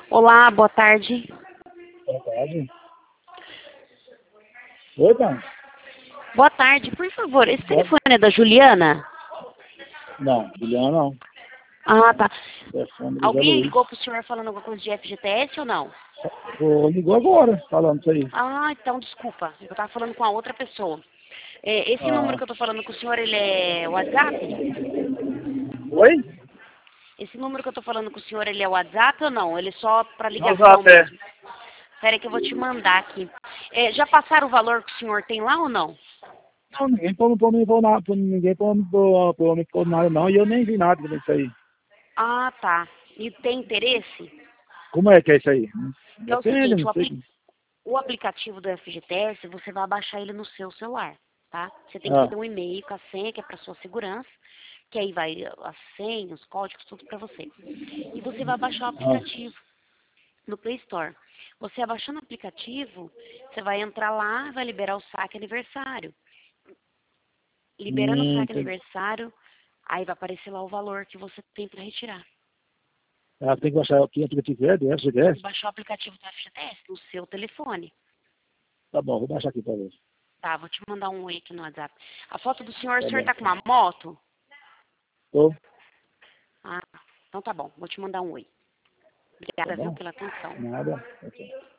Olá, boa tarde. Boa tarde. Oi, pai? Boa tarde, por favor. Esse telefone é da Juliana? Não, Juliana não. Ah, tá. Telefone do Zé Alguém Luiz. ligou pro senhor falando alguma coisa de FGTS ou não? Ligou agora, falando isso aí. Ah, então desculpa. Eu tava falando com a outra pessoa. Esse número Ah. que eu tô falando com o senhor, ele é WhatsApp? Oi? Esse número que eu tô falando com o senhor, ele é WhatsApp ou não? Ele é só pra ligação WhatsApp, é. mesmo? Espera aí que eu vou te mandar aqui. Já passaram o valor que o senhor tem lá ou não? Não, ninguém pôr nada, ninguém pôr nada não, e eu nem vi nada disso aí. Ah, tá. E tem interesse? Como é que é isso aí? É o Depende, seguinte, não sei. o aplicativo do FGTS, você vai baixar ele no seu celular, tá? Você tem que Ah, ter um e-mail com a senha, que é para sua segurança, que aí vai a senha, os códigos, tudo para você. E você vai baixar o ah. aplicativo no Play Store. Você abaixando o aplicativo, você vai entrar lá, vai liberar o saque aniversário. Liberando o saque Entendi. aniversário, aí vai aparecer lá o valor que você tem para retirar. Ah, tem que baixar aqui o aplicativo do Tem que FGTS? baixar o aplicativo do FGTS no seu telefone. Tá bom, vou baixar aqui pra ver. Tá, vou te mandar um oi aqui no WhatsApp. A foto do senhor, o Tá senhor bom. tá com uma moto? Tô? Ah, então tá bom, vou te mandar um oi. Tá Obrigada, viu, bom? pela atenção. Nada. Ok.